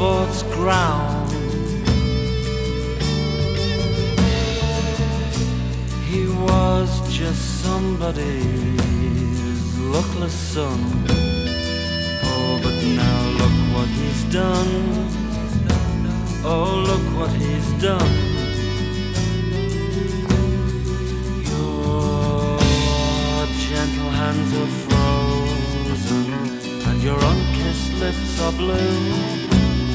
sports ground. He was just somebody's luckless son. Oh, but now look what he's done. Oh, look what he's done. Your gentle hands are frozen and your unkissed lips are blue.